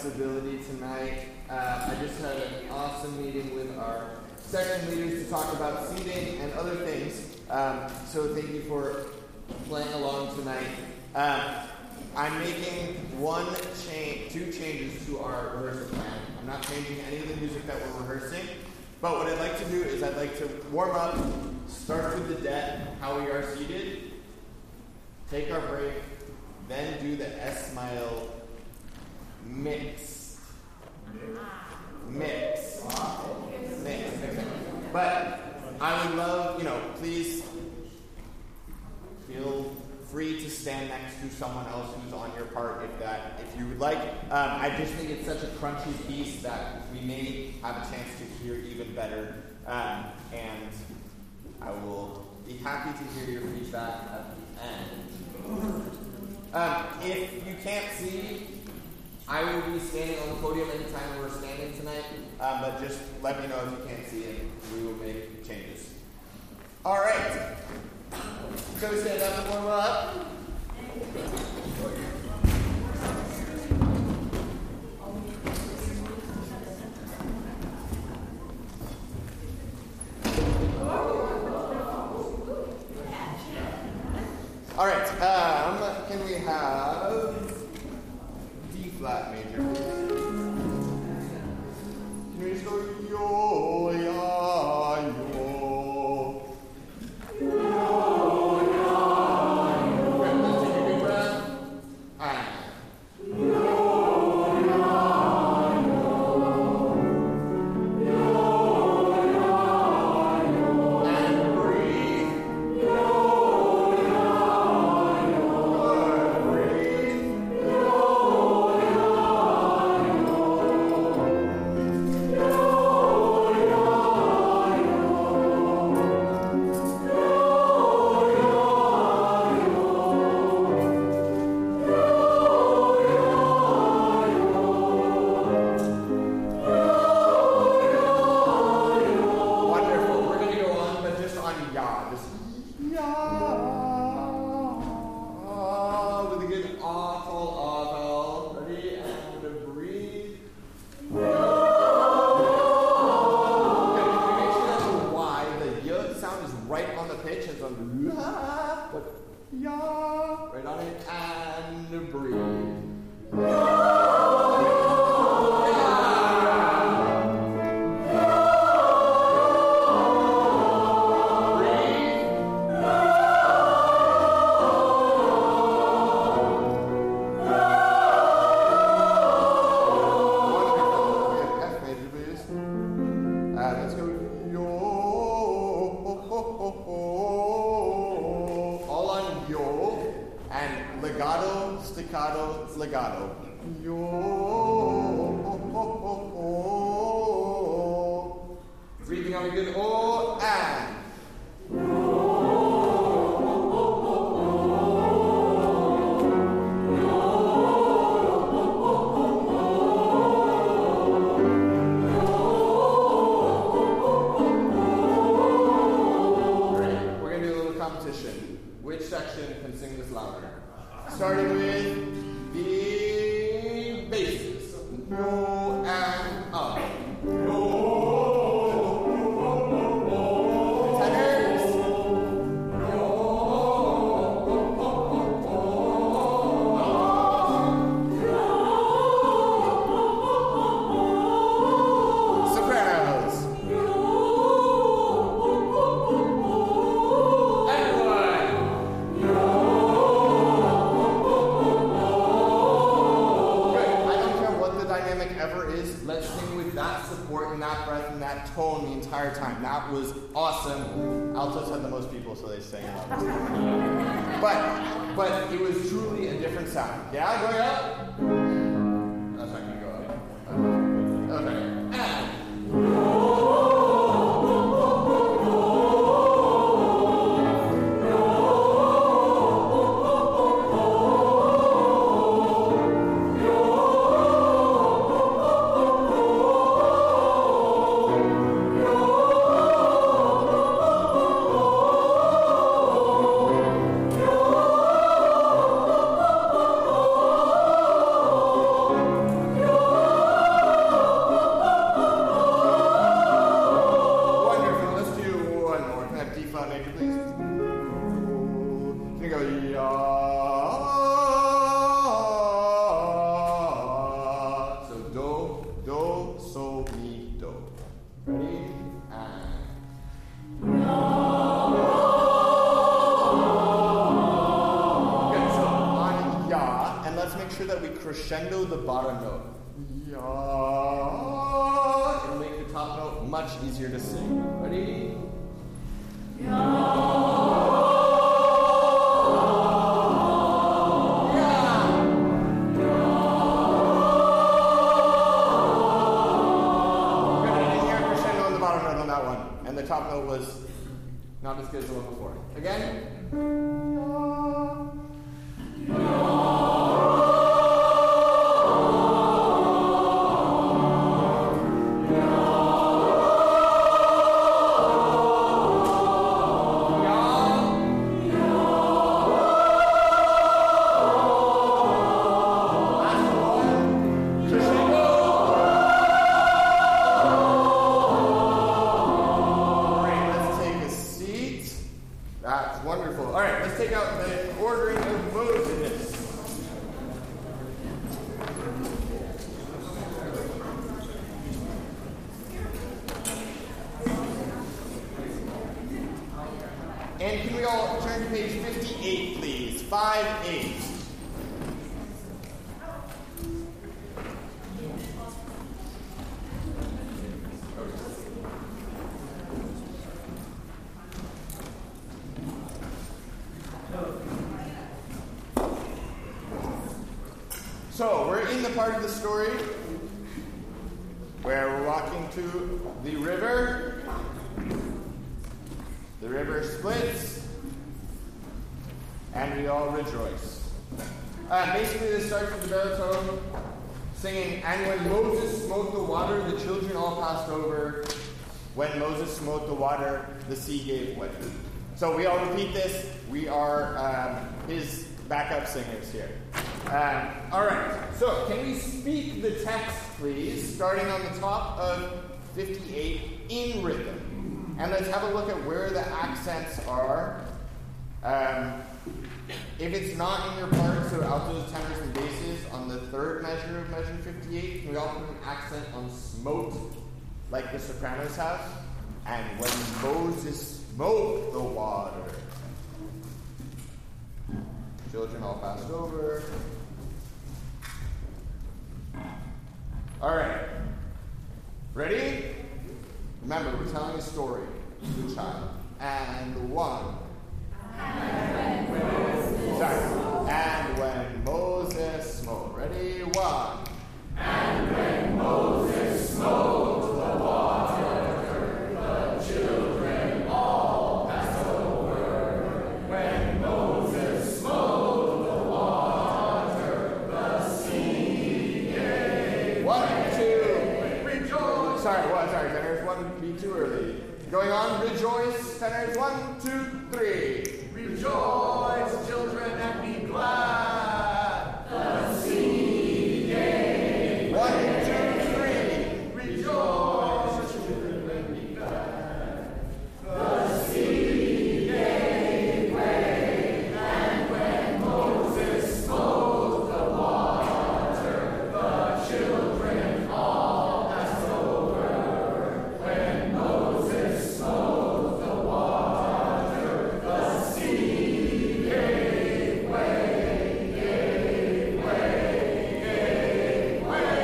flexibility tonight. I just had an awesome meeting with our section leaders to talk about seating and other things. So thank you for playing along tonight. I'm making two changes to our rehearsal plan. I'm not changing any of the music that we're rehearsing, but what I'd like to do is I'd like to warm up, start with the debt, how we are seated, take our break, then do the S-Smile mix. But I would love, please feel free to stand next to someone else who's on your part if you would like. I just think it's such a crunchy piece that we may have a chance to hear even better. And I will be happy to hear your feedback at the end. If you can't see, I will be standing on the podium anytime we're standing tonight, but just let me know if you can't see and we will make changes. All right. So we stand up and warm up. All right. Can we have D flat major, please? Can we just go yo, ya, yo? Legato. Yo. Breathing out again. Oh, and. Great. We're going to do a little competition. Which section can sing this louder? Starting with the basses. No and up. No. Tenors. No. Sopranos. Everyone. Ever is, let's sing with that support and that breath and that tone the entire time. That was awesome. Altos had the most people, so they sang it. But it was truly a different sound. Yeah, going up? That's not going to go up. Okay. And. crescendo the bottom note. Yeah. It'll make the top note much easier to sing. Ready? Yeah. And the top note was not as good as the one before. Again. And can we all turn to page 58, please? 5-8. So, we're in the part of the story where we're walking to the river. The river splits, and we all rejoice. Basically, this starts with the baritone singing, "And when Moses smote the water, the children all passed over. When Moses smote the water, the sea gave way." So we all repeat this. We are his backup singers here. All right. So can we speak the text, please, starting on the top of 58 in rhythm? And let's have a look at where the accents are. If it's not in your part, so altos, tenors, and basses, on the third measure of measure 58, can we all put an accent on smote, like the sopranos have? And when Moses smote the water, children all passed over. All right. Ready? Remember, we're telling a story to a child. And one. And when Moses smote. Ready? One. And when Moses smote the water, the children all passed over. When Moses smote the water, the sea gave. 1, 2. Rejoice. Sorry, tenors. 1 be too early. Going on, rejoice, tenors. 1, 2, 3. Rejoice, children, and be glad. The sea gave. 1, 2, 3. Rejoice, children, and be glad. The sea gave way, and when Moses smote the water, the children all passed over. When Moses smote the water, the sea gave way, gave way, gave way.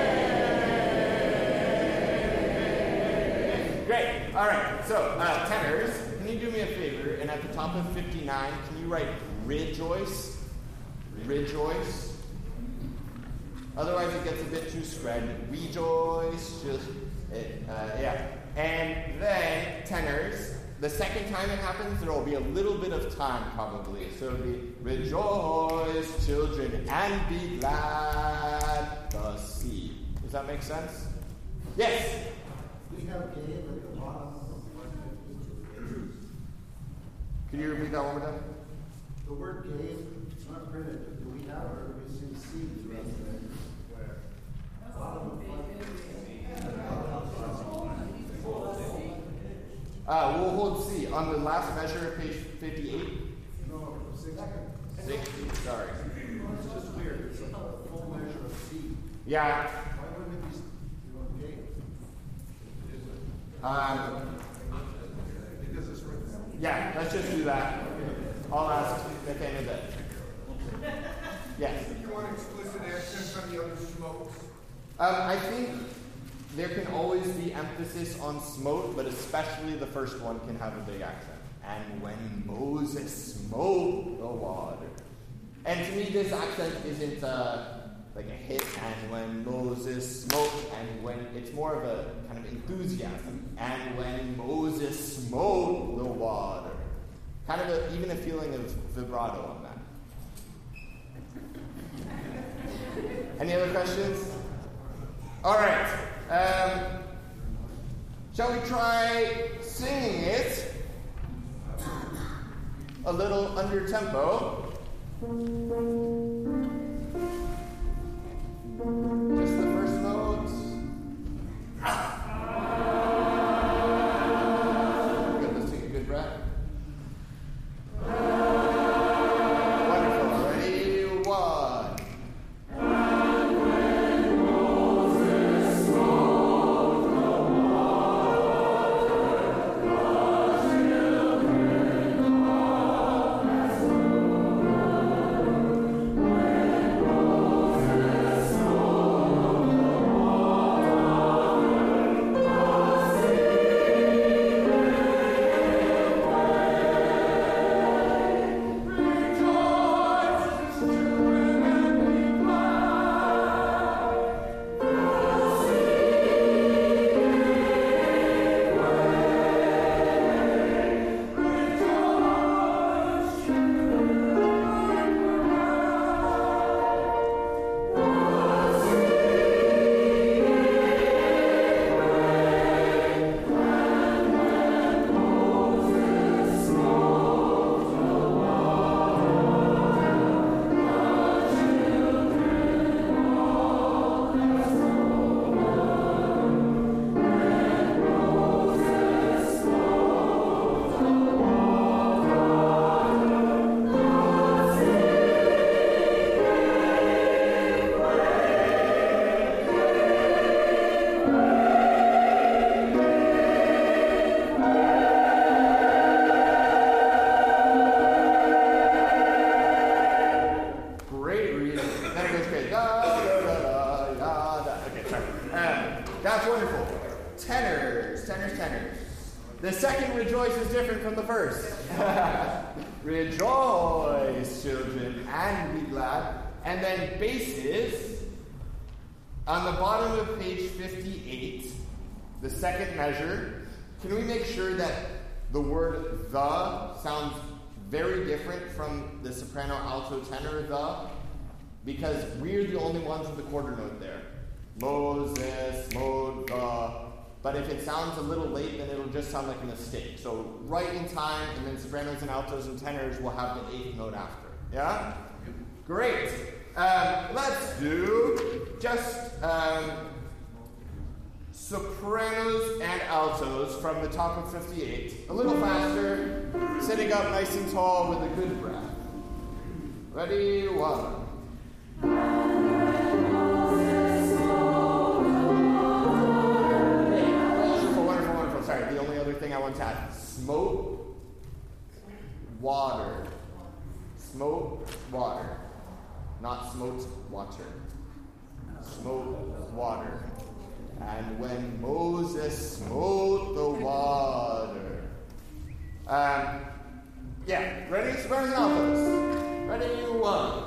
Great. All right. So, tenors, can you do me a favor? And at the top of 59, can you write rejoice? Rejoice. Otherwise, it gets a bit too spread. Rejoice. Yeah. And then, tenors, the second time it happens, there will be a little bit of time probably. So it'll be rejoice, children, and be glad, the sea. Does that make sense? Yes? We have gave at the bottom of 152. Can you repeat that one more time? The word gave, it's not printed. Do we have or do we see seed throughout the where? Bottom of 152. We'll hold C. On the last measure of page 58? No, 60. 60, sorry. It's just weird. It's a full measure of seed. Yeah. Why wouldn't it be gave? Because it's written down. Yeah, let's just do that. I'll ask the candidate. Yes. You want explicit accents on the other smokes? I think there can always be emphasis on smote, but especially the first one can have a big accent. And when Moses smote the water. And to me, this accent isn't like a hit, and when Moses smote, and when it's more of a kind of enthusiasm. And when Moses smote the water. Kind of even a feeling of vibrato on that. Any other questions? All right. Shall we try singing it a little under tempo? Just the first notes. Good. Let's take a good breath. Wonderful. Ready? One. The second rejoice is different from the first. Rejoice, children, and be glad. And then basses, on the bottom of page 58, the second measure, can we make sure that the word the sounds very different from the soprano, alto, tenor the? Because we're the only ones with the quarter note there. Moses, mo, the. But if it sounds a little late, then it'll just sound like a mistake. So right in time, and then sopranos and altos and tenors will have the eighth note after. Yeah? Great. Let's do just sopranos and altos from the top of 58. A little faster, sitting up nice and tall with a good breath. Ready? One. Sorry, the only other thing I want to add. Smote, water. Smote, water. Not smote, water. Smote, water. And when Moses smote the water. Yeah, ready? Sopranos and altos. Ready? One.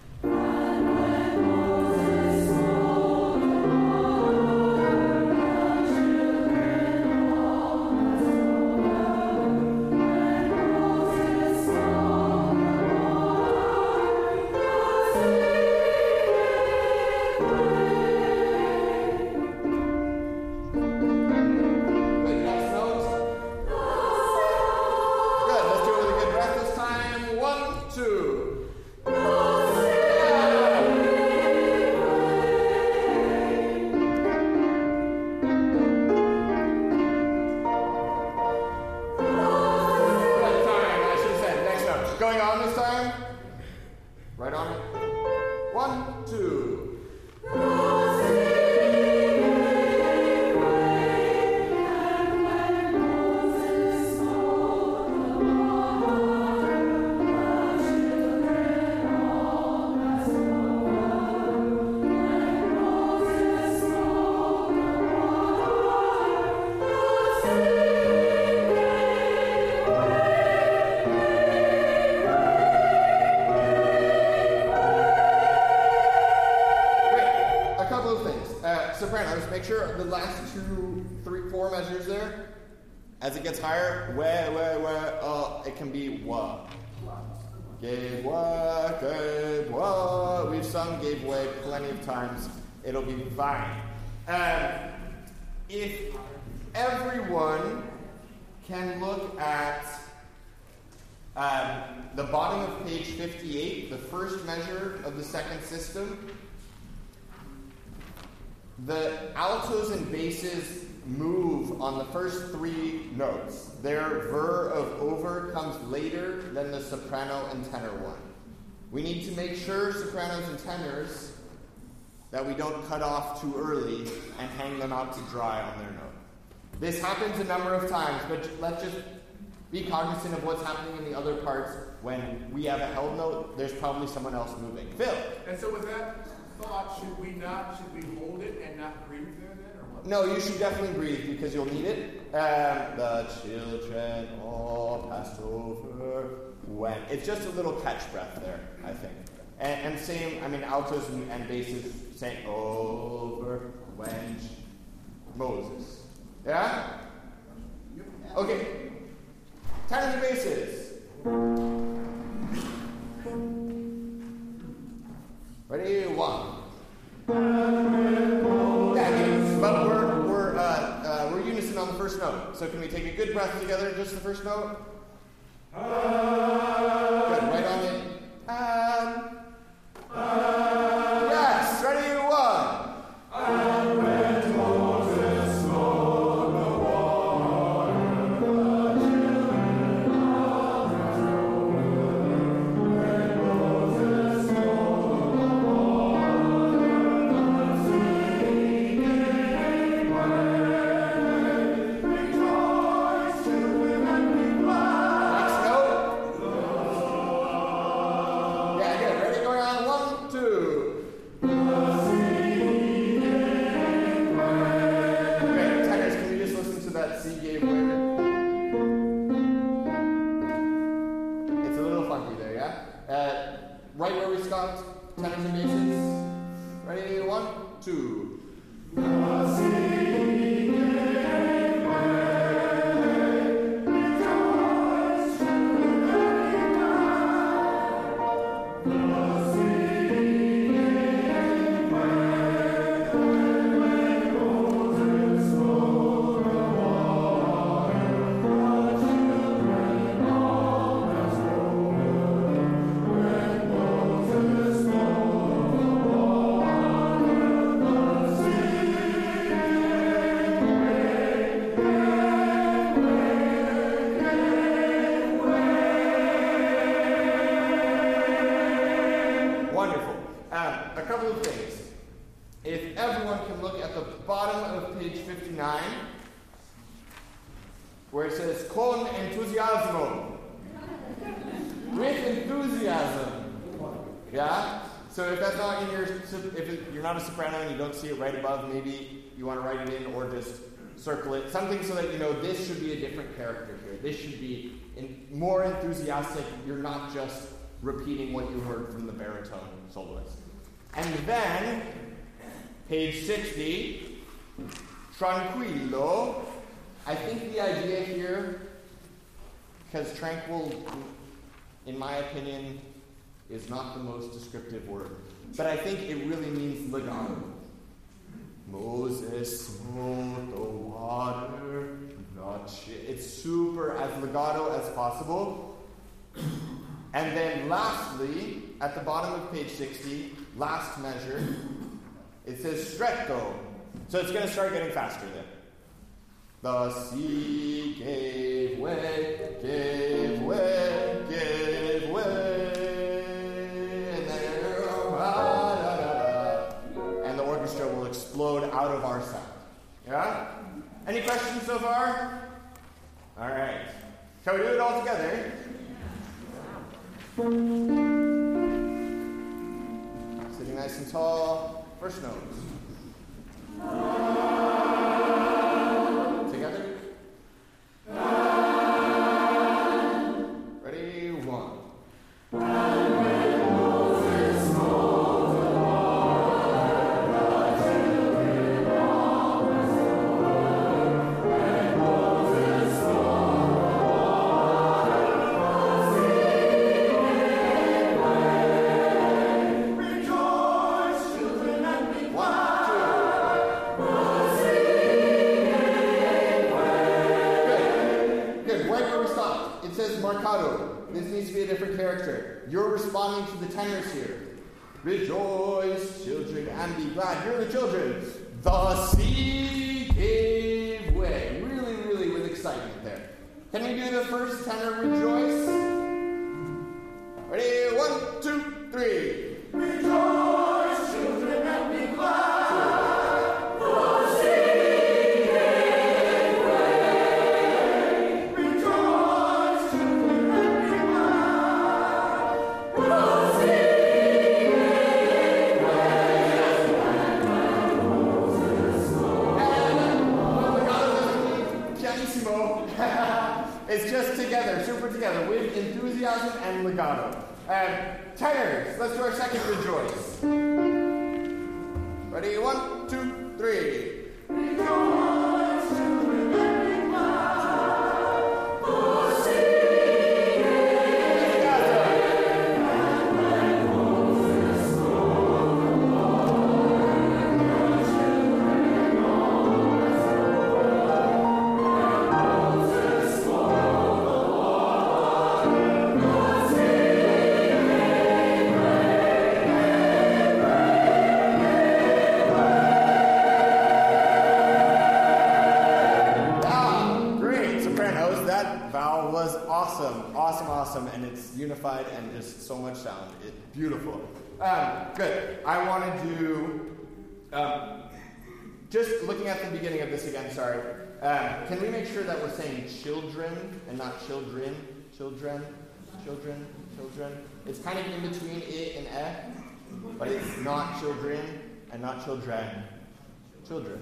Going on this time? Right on it. 1, 2. sopranos, make sure the last 2, 3, 4 measures there, as it gets higher, it can be wa. Gave wa. We've sung gave way plenty of times. It'll be fine. If everyone can look at the bottom of page 58, the first measure of the second system, the altos and basses move on the first 3 notes. Their ver of over comes later than the soprano and tenor one. We need to make sure, sopranos and tenors, that we don't cut off too early and hang them out to dry on their note. This happens a number of times, but let's just be cognizant of what's happening in the other parts. When we have a held note, there's probably someone else moving. Phil? And so with that thought, should we hold it and not breathe there then, or what? No, you should definitely breathe because you'll need it. The children all passed over when. It's just a little catch breath there, I think. And same, altos and basses saying over when Moses. Yeah? Okay. Tenors and basses. Ready? 1. Yeah, but we're unison on the first note. So can we take a good breath together, just the first note? Good. Right on it. Yes. Ready? 1. Right where we stopped, tenors and basses. Ready? 1, 2. Where it says con entusiasmo, with enthusiasm, yeah. So if that's not in if you're not a soprano and you don't see it right above, maybe you want to write it in or just circle it, something so that you know this should be a different character here. This should be more enthusiastic. You're not just repeating what you heard from the baritone soloist. And then page 60, tranquillo. I think the idea here, because tranquil, in my opinion, is not the most descriptive word, but I think it really means legato. Moses smote the water, it's super as legato as possible. And then lastly, at the bottom of page 60, last measure, it says stretto. So it's going to start getting faster then. The sea gave way, gave way, gave way, and the orchestra will explode out of our sound. Yeah? Any questions so far? All right. Shall we do it all together? Sitting nice and tall. First note. Together. Ready? 1. this needs to be a different character. You're responding to the tenors here. Rejoice, children, and be glad. You're the children. The sea gave way. Really, really with excitement there. Can we do the first tenor, rejoice? Ready? 1, 2, 3. Rejoice, children, and be glad. It's just together, super together, with enthusiasm and legato. Tenors, let's do our second rejoice. Ready? 1, 2, 3. Rejoice, children, and be glad. For singing and when Moses spoke the word, the children all Moses spoke the word, the sea gave Great, sopranos. That vowel was awesome, awesome, and it's unified and just so much sound. It's beautiful. Good. I want to do, just looking at the beginning of this again, sorry. Can we make sure that we're saying children and not children? Children. It's kind of in between I and E, but it's not children and not children. Children.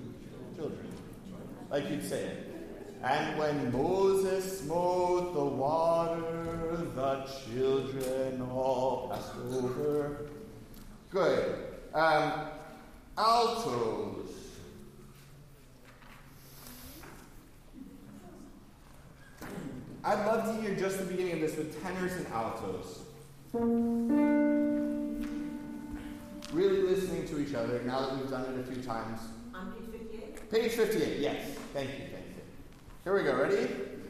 Like you'd say it. And when Moses smote the water, the children all passed over. Good. Altos. I'd love to hear just the beginning of this with tenors and altos. Really listening to each other now that we've done it a few times. On page 58? Page 58, yes. Thank you. Here we go, ready?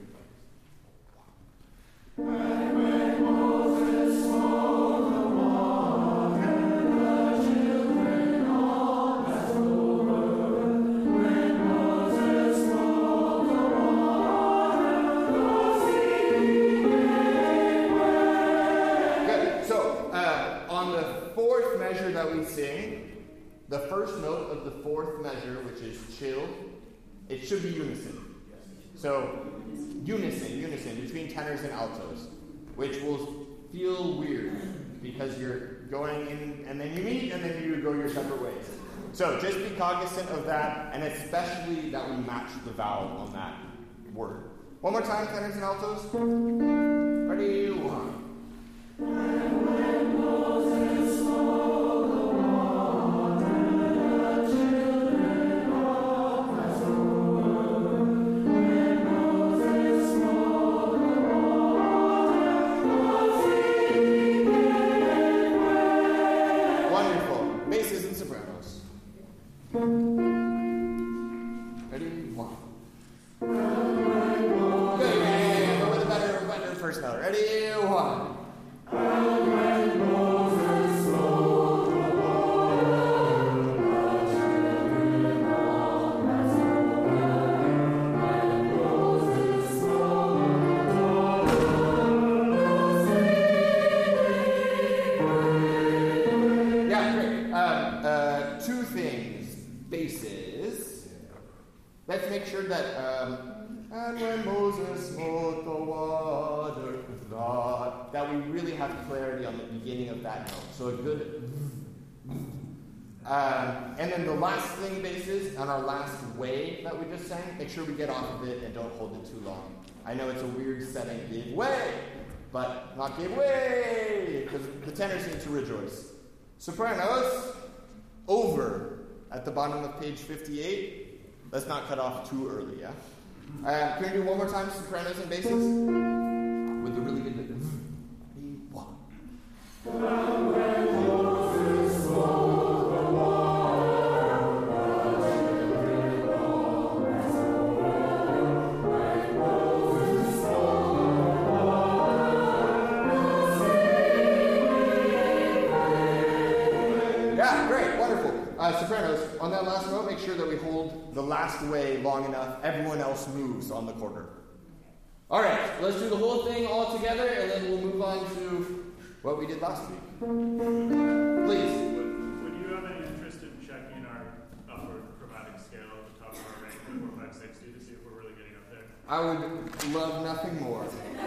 And when Moses smote the water, the children all passed over. When Moses smote the water, the sea gave way. Good. So, on the fourth measure that we sing, the first note of the fourth measure, which is chill, it should be unison. So, unison between tenors and altos, which will feel weird because you're going in and then you meet and then you go your separate ways. So, just be cognizant of that, and especially that we match the vowel on that word. One more time, tenors and altos. Ready? 1. And when Moses smote the water, the children all passed over. When Moses smote the water, the sea gave way. Wonderful. Basses and sopranos. Ready? 1. Good. Yeah. With a better first note. Ready? 1. And when Moses smote the water, the children all passed over. When Moses smote the water, the sea gave way. Yeah, great. Two things. Basses. Let's make sure that, and when Moses smote the water, that we really have clarity on the beginning of that note. So a good, and then the last thing, basses, on our last way that we just sang, make sure we get off of it and don't hold it too long. I know it's a weird setting, give way, but not give way, because the tenors need to rejoice. Sopranos, over at the bottom of page 58. Let's not cut off too early, yeah? Can we do one more time, sopranos and basses? With the really good... Ready? 1. And when Moses smote the water, the children all passed over. When Moses smote the water, Yeah, great, wonderful. Sopranos, on that last note, make sure that we hold the last way long enough. Everyone else moves on the quarter. All right, let's do the whole thing all together, and then we'll move on to what we did last week. Please. Would you have any interest in checking our upward chromatic scale at the top of our rank before 560 to see if we're really getting up there? I would love nothing more.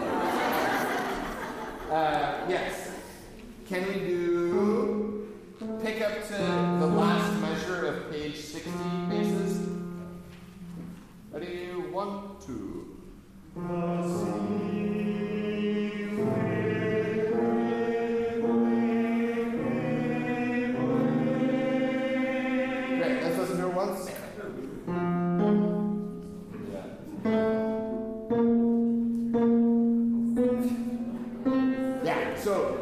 Yes. Can we do pick up to the last measure of page 60 bases? Ready? 1, 2. Great, let's listen to it once. Yeah, so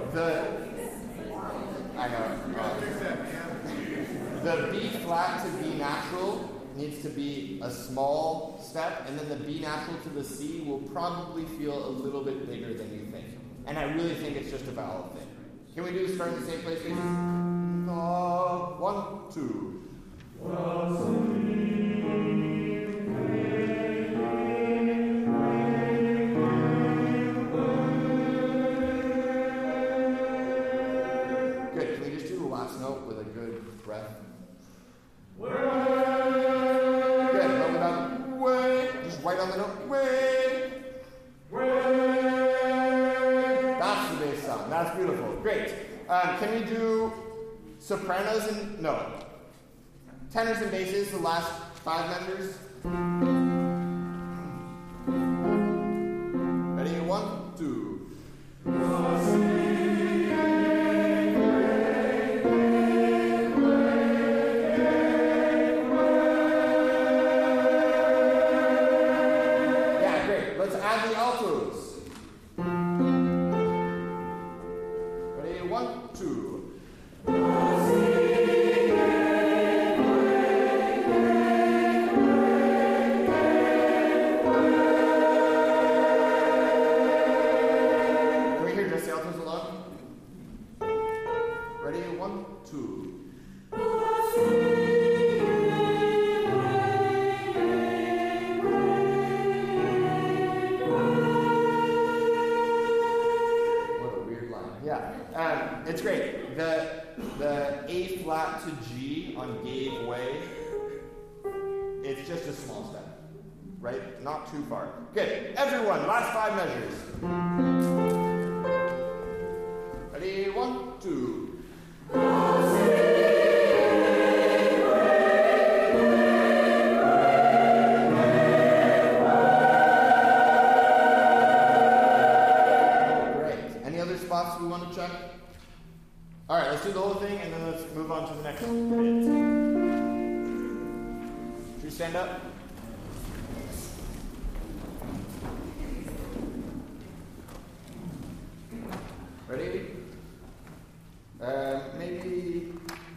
the B flat to B natural needs to be a small step, and then the B natural to the C will probably feel a little bit bigger than you think. And I really think it's just a vowel thing. Can we do start in the same place, please? 1, 2. Good. Can we just do the last note with a good breath? Right on the note. Way. That's the bass sound. That's beautiful. Great. Can we do sopranos and tenors and basses? The last 5 measures. Ready? 1, 2. Let's add the altos. Ready? 1, 2. Can we hear just the altos alone? Ready? 1, 2. It's great. The A flat to G on Gave Way, it's just a small step, right? Not too far. Good. Everyone, last 5 measures. Ready? 1, 2. Spots we want to check? All right, let's do the whole thing, and then let's move on to the next bit. Should we stand up? Ready? Maybe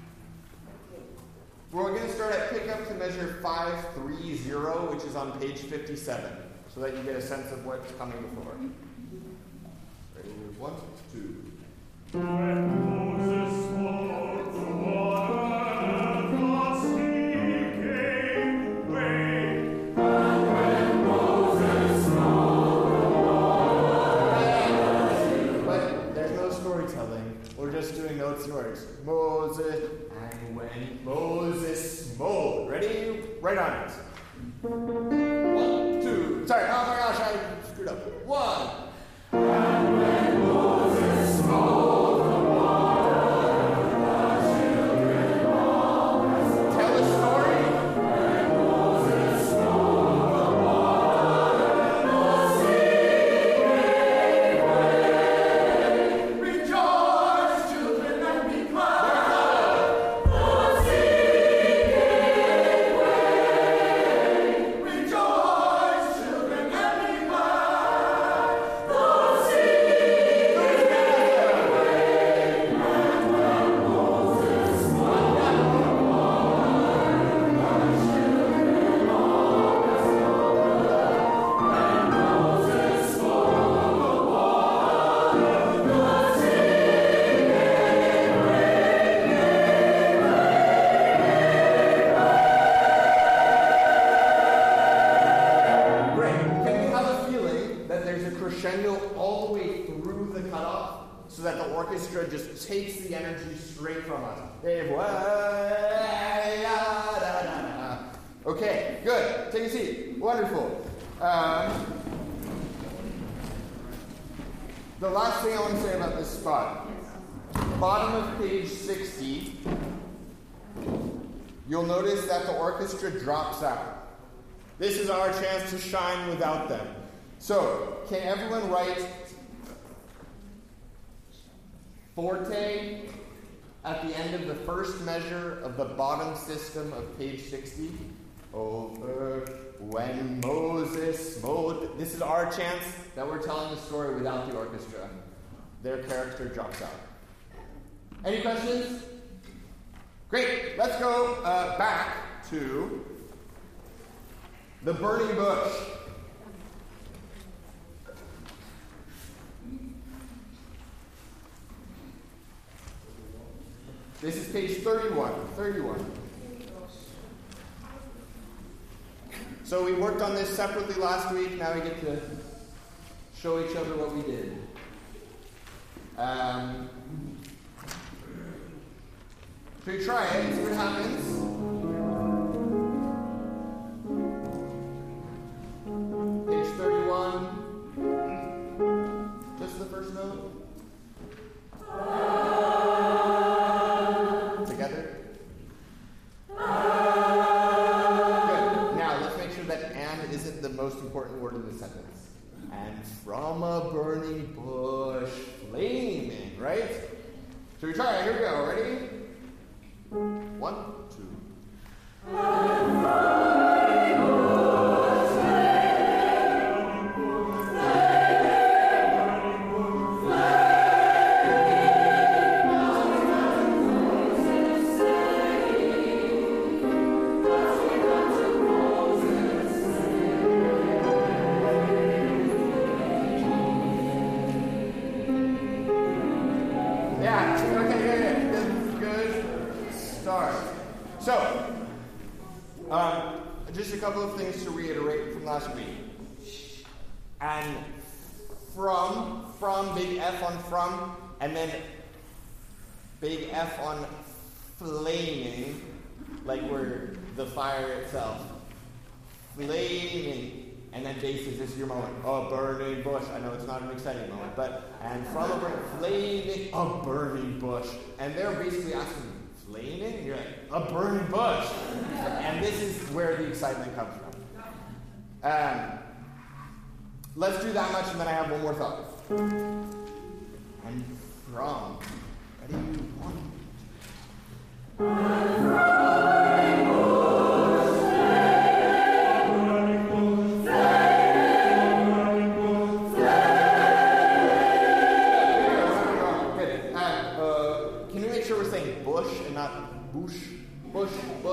we're going to start at pick up to measure 530, which is on page 57, so that you get a sense of what's coming before. 1, 2. When Moses smote the water, God came way. And when Moses smote the water. But there's no storytelling. We're just doing notes and words. Moses, and when Moses smote. Ready? Right on it. 1, 2. Sorry, oh my gosh, I screwed up. 1. And when Moses smote the water, the children all rested. Tell a story. When Moses smote the water, the sea gave way. Rejoice, children, and be glad. The sea gave way. Rejoice, children, and be glad. The sea orchestra just takes the energy straight from us. Okay, good. Take a seat. Wonderful. The last thing I want to say about this spot. Bottom of page 60, you'll notice that the orchestra drops out. This is our chance to shine without them. So, can everyone write forte at the end of the first measure of the bottom system of page 60? Over when Moses smote. This is our chance that we're telling the story without the orchestra. Their character drops out. Any questions? Great. Let's go back to the burning bush. This is page 31. So we worked on this separately last week. Now we get to show each other what we did. Should we try it and see what happens? Page 31. Just the first note. Together. Isn't the most important word in the sentence. And from a burning bush flaming, right? Should we try it? Here we go. Ready? 1, 2. Just a couple of things to reiterate from last week. And from, big F on from, and then big F on flaming, like we're the fire itself. Flaming. And then bases, this is your moment. A burning bush. I know it's not an exciting moment, but, and from a burning, flaming, a burning bush. And they're basically asking, flaming? And you're like, a burning bush. And this is where the excitement comes from. Let's do that much, and then I have one more thought. And from. Ready? 1. Can we make sure we're saying bush and not bush? Bush.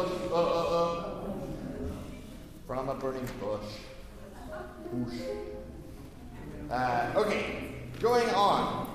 From a burning bush. Bush. Okay, going on.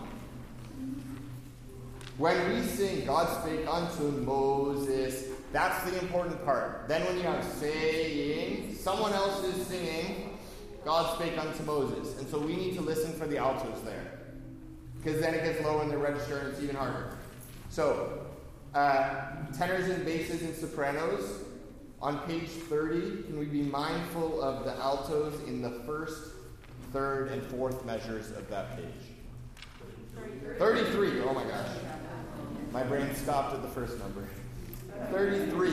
When we sing, God spake unto Moses, that's the important part. Then when you have saying, someone else is singing, God spake unto Moses. And so we need to listen for the altos there. Because then it gets low in the register and it's even harder. So, tenors and basses and sopranos. On page 30, can we be mindful of the altos in the first, third, and fourth measures of that page? 33. Oh my gosh. My brain stopped at the first number. 33.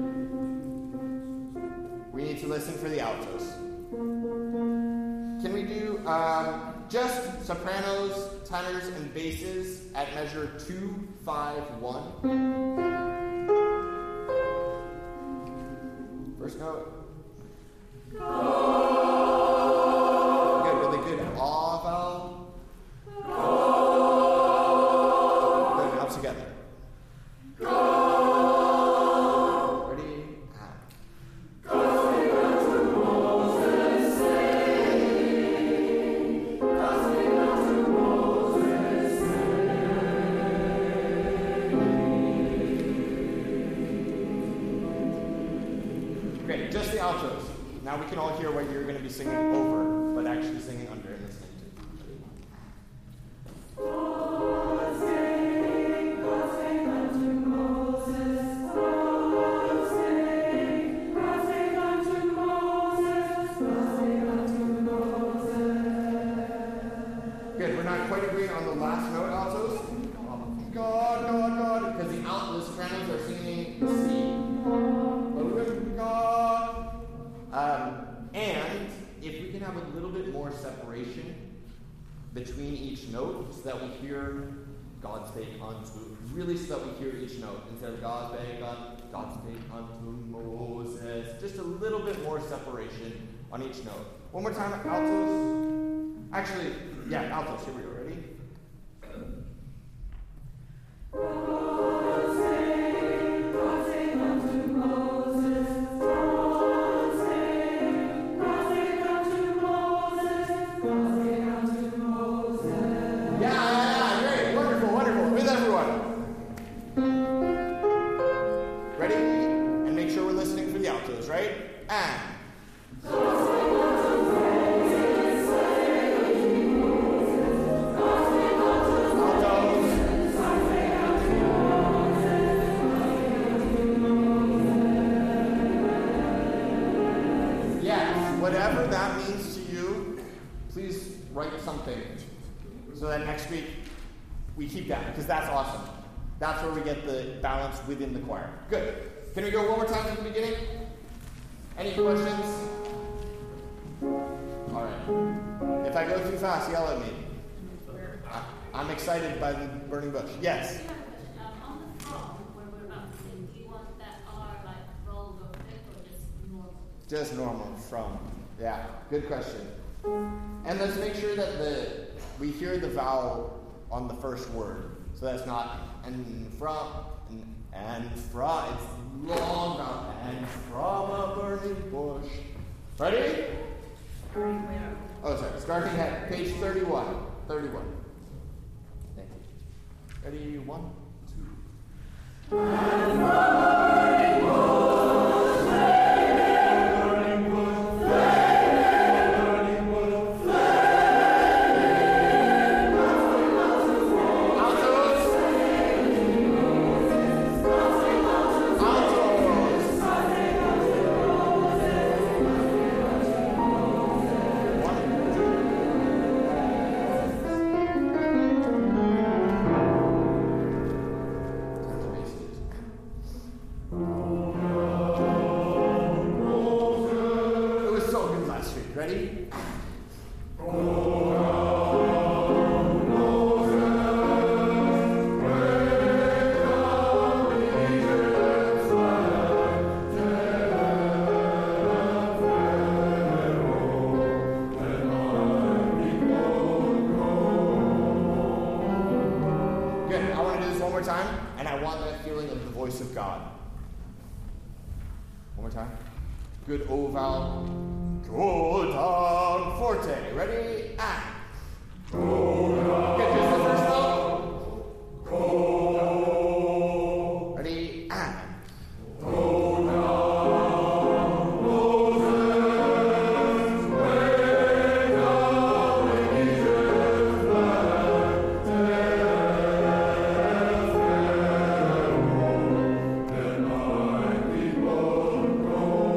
We need to listen for the altos. Can we do just sopranos, tenors, and basses at measure 2, 5, 1? First note. Good, really good. Ah vowel. Good, now together. Ready? Great, just the altos. Now we can all hear what you're going to be singing over, but actually singing under and listening to. separation between each note so that we hear God spake unto, really so that we hear each note. Instead of God spake unto Moses. Just a little bit more separation on each note. One more time, altos. Actually, yeah, altos. Here we go. Ready? God spake unto Moses. God spake unto Moses. God spake unto Moses. Yeah, great. Wonderful. With everyone. Ready? And make sure we're listening for the altos, right? And. Whatever that means to you, please write something so that next week we keep that, because that's awesome. That's where we get the balance within the choir. Good. Can we go one more time at the beginning? Any questions? All right. If I go too fast, yell at me. I'm excited by the burning bush. Yes? On the front, when we're about to sing, do you want that R like rolled or thick or just normal? Just normal, from. Yeah, good question. And let's make sure that we hear the vowel on the first word. So that's not and from. It's long vowel. And from a burning bush. Ready? Oh, sorry. Starting at page 31. 31. Thank you. Ready? 1, 2. And from a burning bush. Good O vowel. Go down forte. Ready? And. Go down. Get just the first note. Go. Ready? And. Go down, Moses, way down in Egypt's land, and my people go.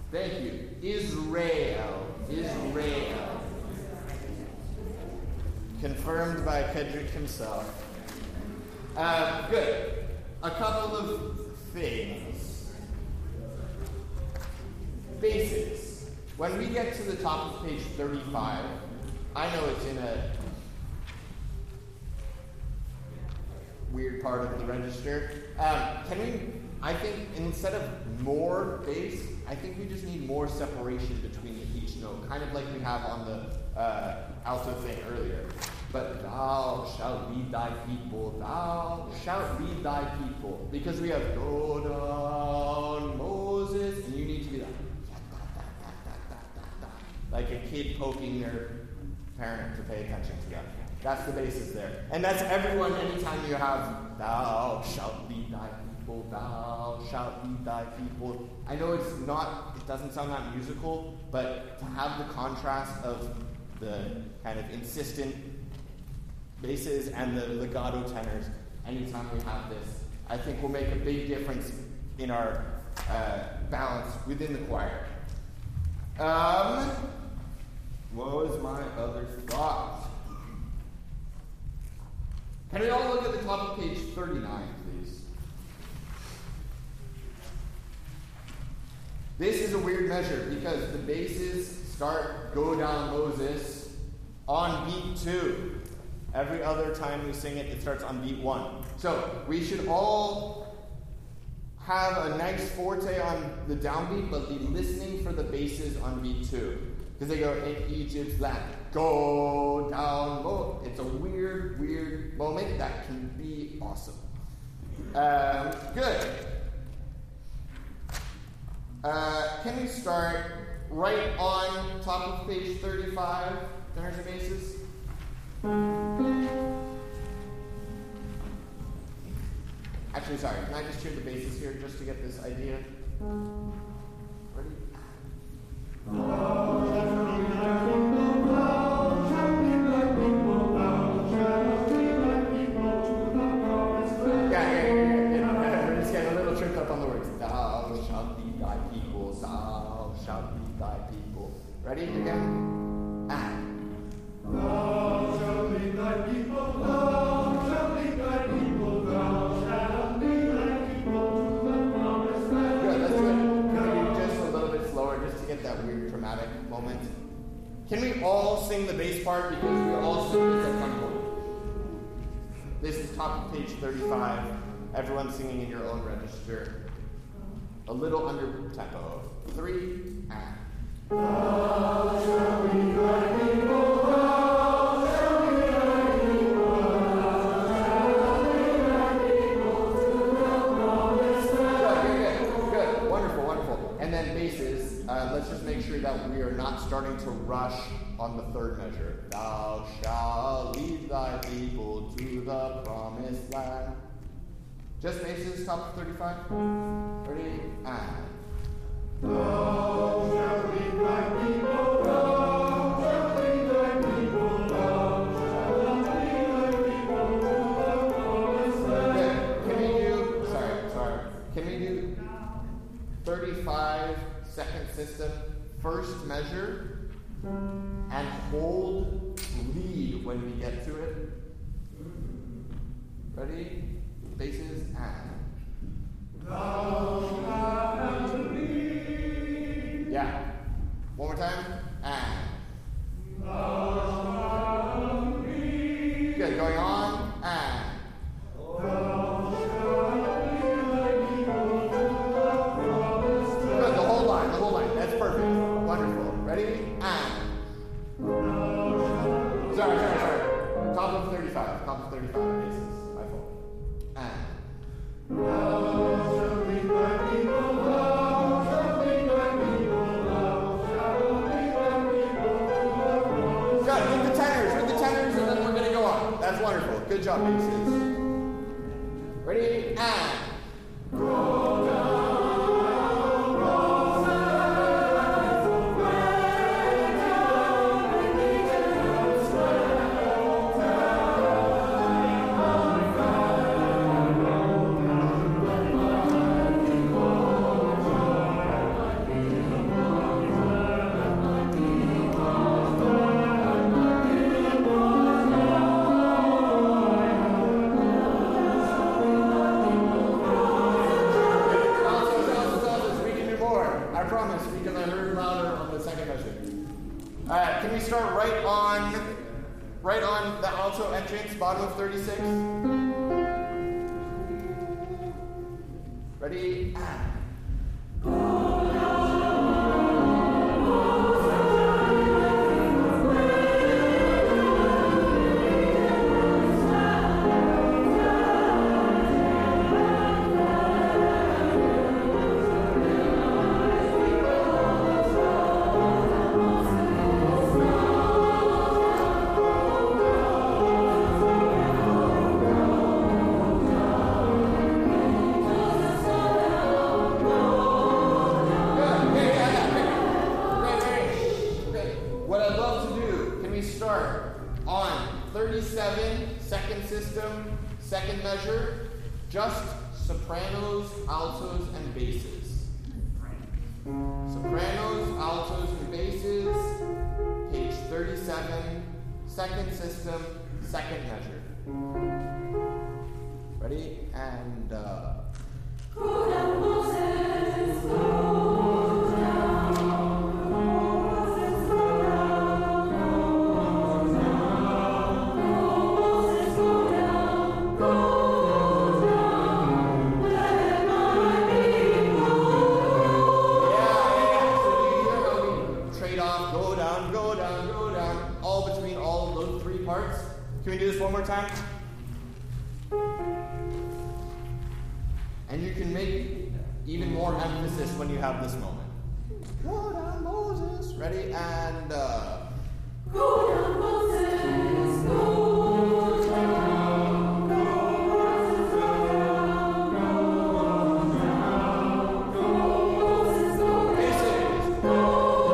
Thank you. Israel. Israel. Confirmed by Kedrick himself. Good. A couple of things. Basics. When we get to the top of page 35, I know it's in a weird part of the register. I think instead of more bass, I think we just need more separation between each note, kind of like we have on the alto thing earlier. But thou shalt lead thy people, thou shalt lead thy people. Because we have go down Moses, and you need to be like a kid poking their parent to pay attention to them. That's the basis there. And that's everyone anytime you have thou shalt lead thy people, thou shalt lead thy people. I know it doesn't sound that musical, but to have the contrast of the kind of insistent basses and the legato tenors, anytime we have this, I think will make a big difference in our balance within the choir. What was my other thought? Can we all look at the top of page 39, please? This is a weird measure because the basses start go down Moses on beat 2. Every other time we sing it, it starts on beat 1. So we should all have a nice forte on the downbeat, but be listening for the basses on beat 2. Because they go, in Egypt's land, go down low. It's a weird, weird moment that can be awesome. Good. Can we start right on top of page 35, tenors and basses? Actually, sorry, can I just hear the basses here just to get this idea? Ready? We're just getting a little tripped up on the words. Thou shalt lead thy people, thou shalt lead thy people. Ready? Again? Thou shalt lead thy people, thou shalt lead thy people, thou shalt lead thy people to the promised land. Good, let's do it. Can we do just a little bit slower just to get that weird dramatic moment? Can we all sing the bass part because we all sing this at some point? This is top of page 35. Everyone singing in your own register. A little under tempo. 3 and. Thou shalt lead thy people, thou shalt lead thy people, thou shalt lead thy people to the promised land. Good. Wonderful. And then basses. Let's just make sure that we are not starting to rush on the third measure. Thou shalt lead thy people to the promised land. Just basses, top of 35. Ready? And. Thou shalt lead thy people, thou shalt lead thy people, thou shalt lead thy people to the promised land. Good. Can we do 35 second system, first measure, and hold lead when we get to it? Ready? Basses and. Thou shalt lead. Yeah. One more time. And. Thou shalt lead. Good. Going on. And. Thou shalt lead thy people to the promised land. Good. The whole line. That's perfect. Wonderful. Ready? And. Sorry. Top of 35. Basses. My fault. And. Thou shalt lead thy people, thou shalt lead thy people, thou shalt lead thy people to the promised Good. With the tenors, and then we're going to go on. That's wonderful. Good job, basses. Ready? And. second measure. Can we start right on the alto entrance, bottom of 36? Ready? Second measure, just sopranos, altos, and basses. Sopranos, altos, and basses, page 37, second system, second measure. Ready? And can we do this one more time? And you can make even more emphasis when you have this moment. Go down, Moses. Ready? And go down, Moses. Go down. Go Moses. Go down. Go down. Go Moses. Go down.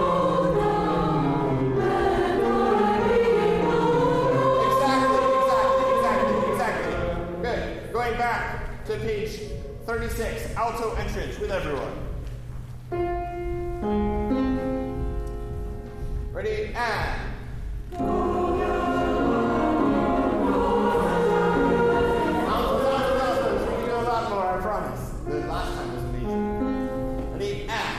Back to page 36, alto entrance with everyone. Ready? And altos. We can do a lot more, I promise. The last time was amazing. Ready? And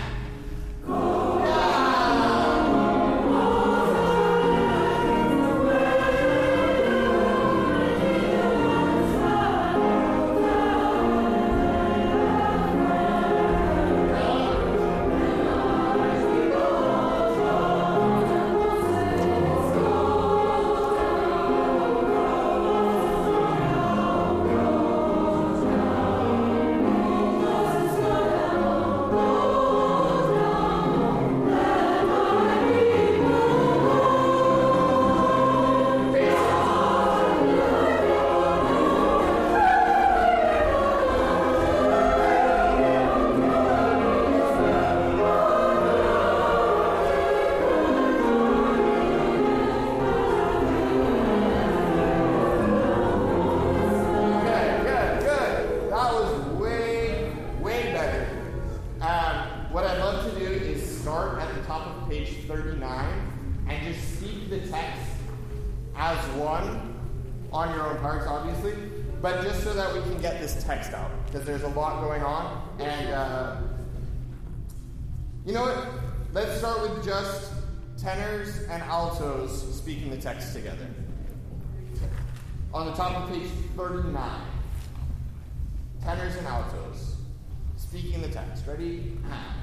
but just so that we can get this text out, because there's a lot going on, and you know what? Let's start with just tenors and altos speaking the text together. On the top of page 39, tenors and altos speaking the text. Ready?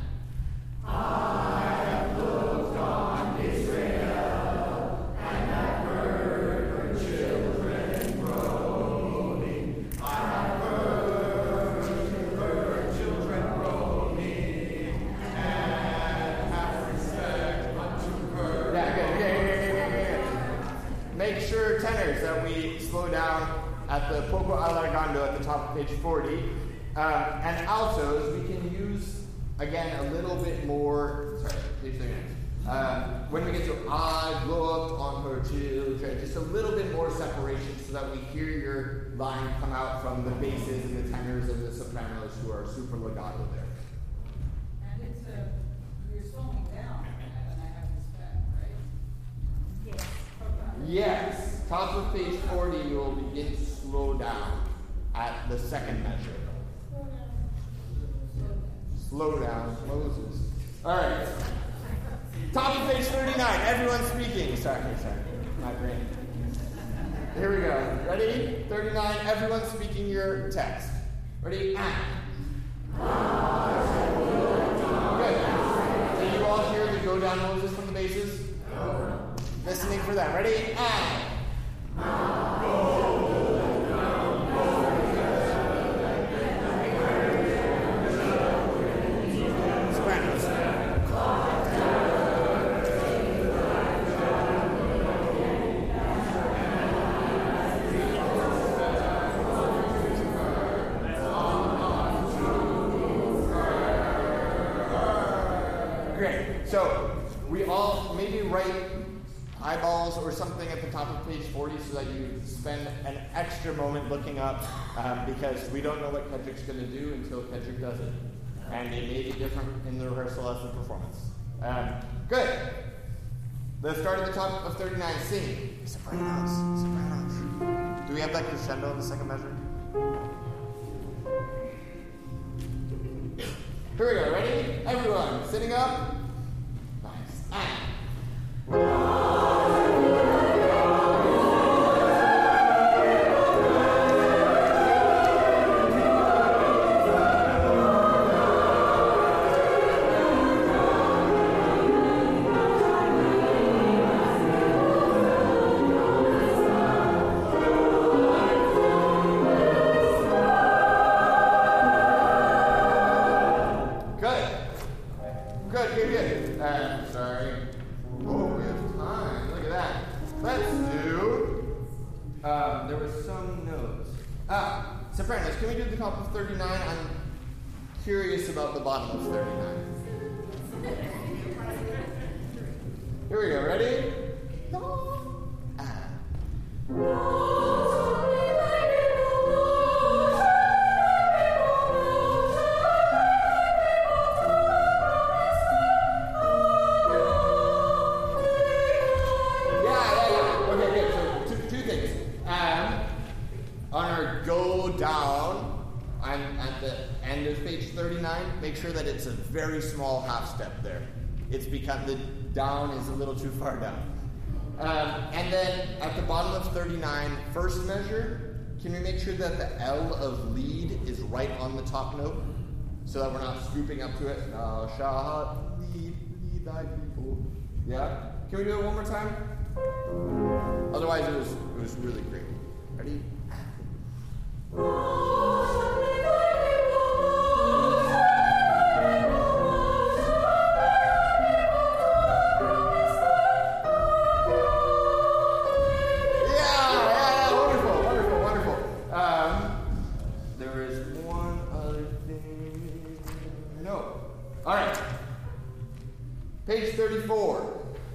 I have looked on Israel and have heard her children groaning. I have heard her children groaning and have respect unto her. Yeah. Make sure, tenors, that we slow down at the poco allargando at the top of page 40. And altos, we can use, again, a little bit more, page 39. When we get to I've looked on her children, just a little bit more separation so that we hear your line come out from the basses and the tenors and the sopranos who are super legato there. And it's you're slowing down and I have respect, right? Yes. Yes. Top of page 40, you will begin to slow down at the second measure. Slow down, Moses. All right. Top of page 39. Everyone speaking. Sorry. My brain. Here we go. Ready? 39. Everyone speaking your text. Ready? Good. Did you all hear the go down Moses from the bases? Listening for that. Ready? Sopranos. Great. So we all maybe write eyeballs or something at the top of page 40 so that you spend an extra moment looking up because we don't know what Kedrick's going to do until Kedrick does it. And it may be different in the rehearsal as the performance. Good. Let's start at the top of 39. Sing. Sopranos. Do we have that crescendo in the second measure? Here we go. Ready? Everyone, sitting up. Nice. Good. Sorry. Oh, we have time. Look at that. Let's do. There were some notes. Sopranos, can we do the top of 39? I'm curious about the bottom of 39. Here we go. Ready? Make sure that it's a very small half step there. It's because the down is a little too far down. And then at the bottom of 39, first measure, can we make sure that the L of lead is right on the top note so that we're not scooping up to it? Thou shalt lead thy people. Yeah? Can we do it one more time? Otherwise, it was really great. Ready? Page 34.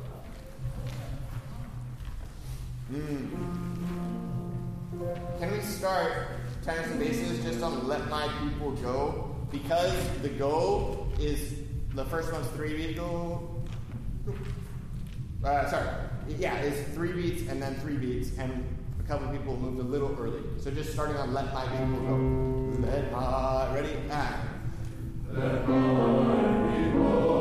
Can we start tenors and basses just on Let My People Go? Because the go is, the first one's 3 beats, go. It's 3 beats and then 3 beats, and a couple people moved a little early. So just starting on Let My People Go. Let my, ready? Let my people.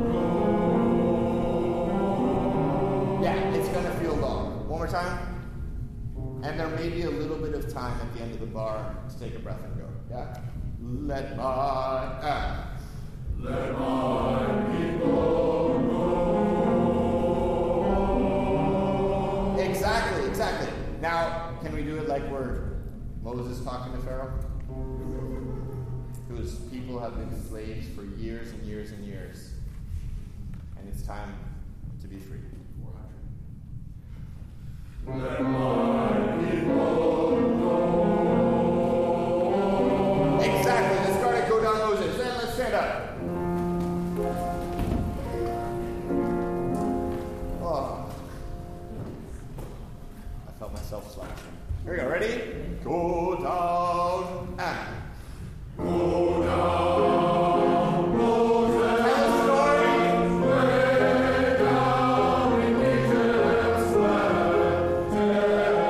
Yeah, it's going to feel long. One more time. And there may be a little bit of time at the end of the bar to take a breath and go. Yeah. Let my people go. Exactly. Now, can we do it like we're Moses talking to Pharaoh? Whose people have been slaves for years and years and years. And it's time to be free. Let my people go. Exactly. Let's start at Go Down Moses. Then let's stand up. Oh. I felt myself slashing. Here we go. Ready? Go down. Go down. Go down. Tell a story. Way down in Egypt's land.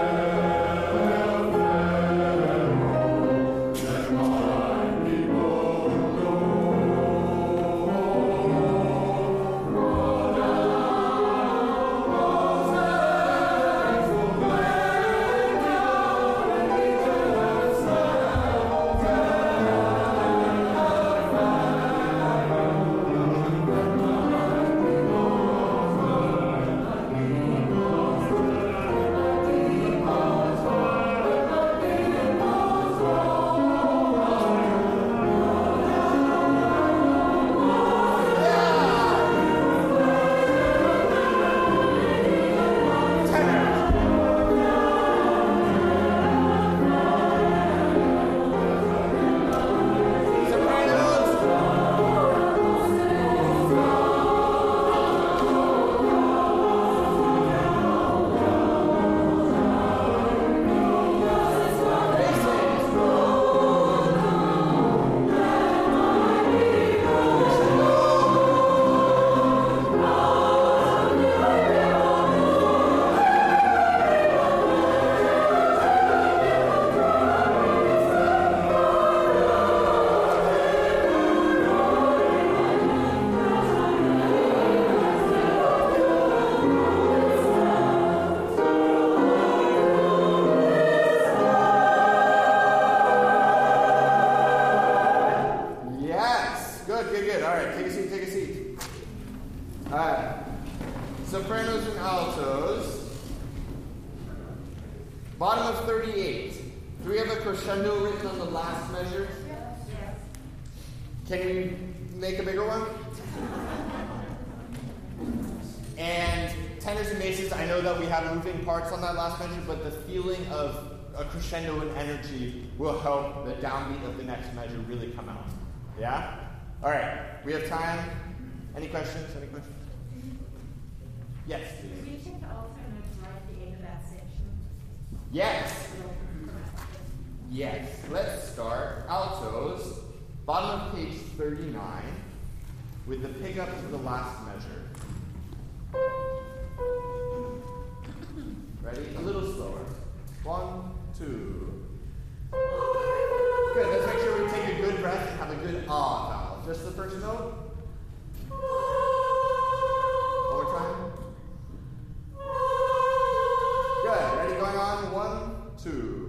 Good. All right, take a seat. All right. Sopranos and altos. Bottom of 38. Do we have a crescendo written on the last measure? Yes. Can we make a bigger one? And tenors and basses, I know that we have moving parts on that last measure, but the feeling of a crescendo and energy will help the downbeat of the next measure really come out. Yeah? All right. We have time. Any questions? Yes, please. Can we take the alternates right at the end of that section? Yes. Let's start altos, bottom of page 39, with the pick up to the last measure. Ready? A little slower. 1, 2. Good. Let's make sure we take a good breath and have a good ah vowel. Just the first note. One more time. Good. Ready? Going on. 1, 2.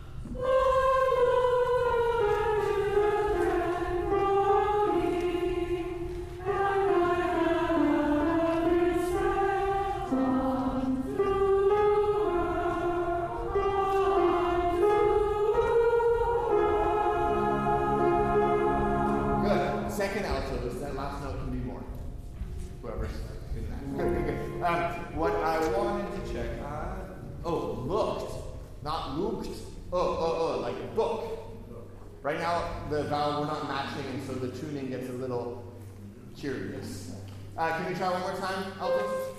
Good. Second alto. That last note can be more. Whoever's doing that. Good. What I wanted to check. Looked. Not looked. Like a book. Right now, the vowel we're not matching, and so the tuning gets a little curious. Can we try one more time, altos?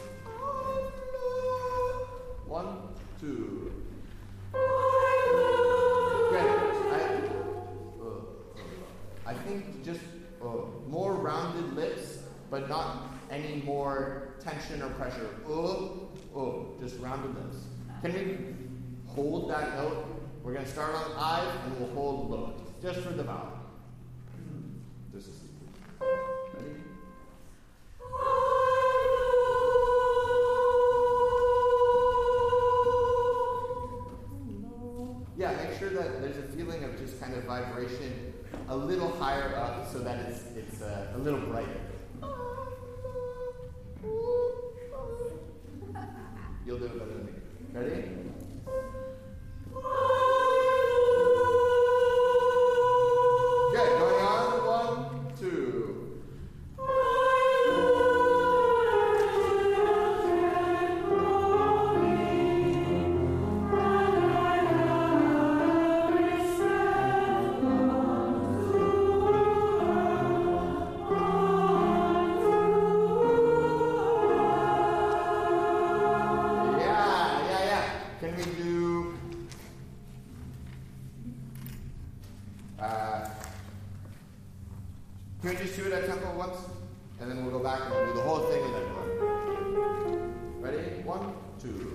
1, 2. Good. I think just more rounded lips, but not any more tension or pressure. Just rounded lips. Can we hold that note? We're going to start on I, and we'll hold look, just for the vowel. This is ready? Yeah, make sure that there's a feeling of just kind of vibration a little higher up so that it's a little brighter. You'll do it better than me. Ready? Good. Going on. 1, 2. Can we do can we just do it at tempo once? And then we'll go back and we'll do the whole thing with everyone. Ready? 1, 2.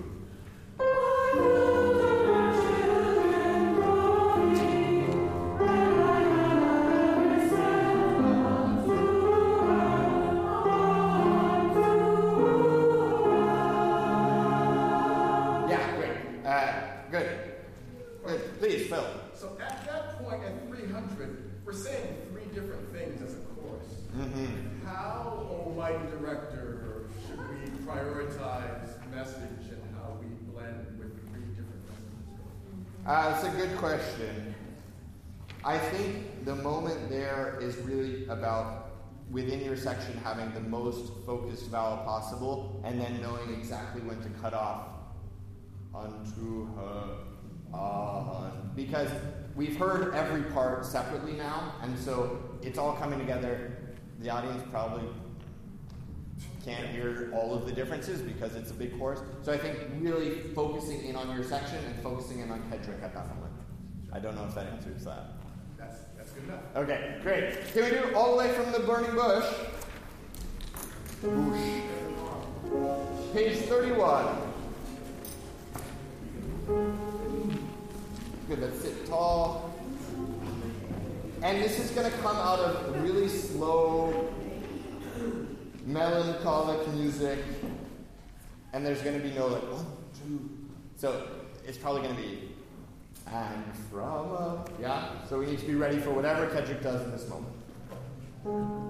Good. Please, Phil. So at that point, at 300, we're saying 3 different things as a chorus. Mm-hmm. How, almighty director, should we prioritize message and how we blend with 3 different messages? That's a good question. I think the moment there is really about, within your section, having the most focused vowel possible, and then knowing exactly when to cut off. Unto her. Because we've heard every part separately now, and so it's all coming together. The audience probably can't hear all of the differences because it's a big chorus. So I think really focusing in on your section and focusing in on Kedrick at that moment. I don't know if that answers that. That's good enough. Okay, great. Can we do all the way from the burning bush? Bush. Page 31. Good, let's sit tall. And this is going to come out of really slow, melancholic music. And there's going to be no 1, 2. So it's probably going to be, and from a, yeah. So we need to be ready for whatever Kedrick does in this moment.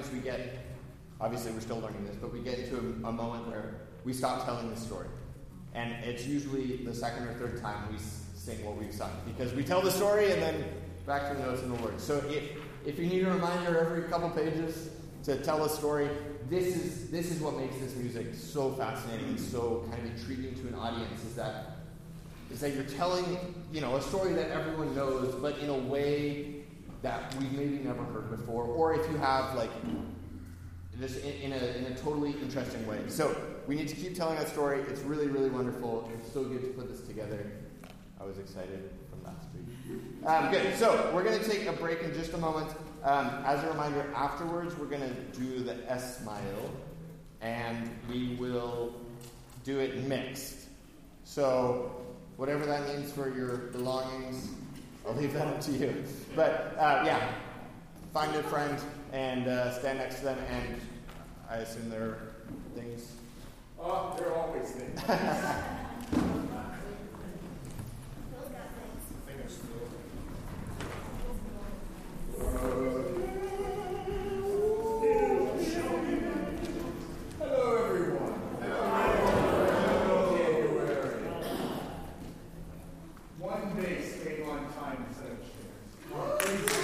sometimes we get, obviously we're still learning this, but we get into a moment where we stop telling the story. And it's usually the second or third time we sing what we've sung, because we tell the story and then back to the notes and the words. So if you need a reminder every couple pages to tell a story, this is what makes this music so fascinating and so kind of intriguing to an audience, is that you're telling, a story that everyone knows, but in a way that we've maybe never heard before, or if you have just in a totally interesting way. So we need to keep telling that story. It's really, really wonderful. It's so good to put this together. I was excited from last week. Good. So we're going to take a break in just a moment. As a reminder, afterwards we're going to do the S-Smile, and we will do it mixed. So whatever that means for your belongings, I'll leave that up to you. But find a friend and stand next to them, and I assume there are things. Oh, there are always things. Hello, everyone. Hello, January. One bass came on time instead of chairs.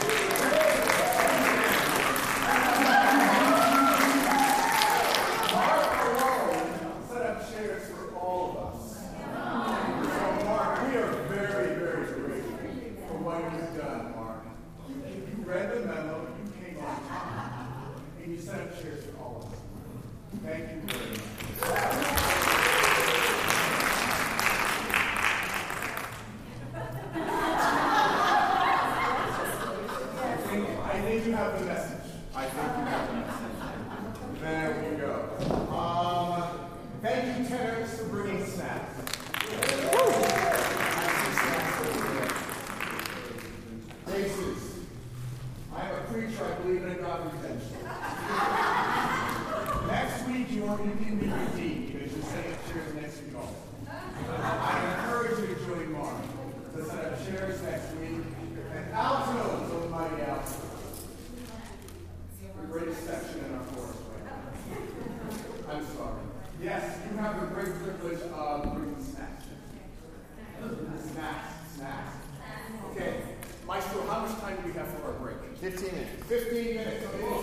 Mark alone set up chairs for all of us. So, Mark, we are very, very grateful for what you've done, Mark. You read the memo, you came on time, and you set up chairs for all of us. Thank you very much. I think you have the message. There we go. Thank you, tenors, for bringing snacks. Basses. I'm a preacher. I believe in God redemption. Next week, you can be redeemed because you're setting up chairs next week also. I encourage you to join Mark to set up chairs next week. And altos, oh mighty altos. The greatest section in our chorus right now. I'm sorry. Yes, you have the great privilege of bringing snacks. Snacks. Okay. Maestro, how much time do we have for our break? 15 minutes. 15 minutes. Okay.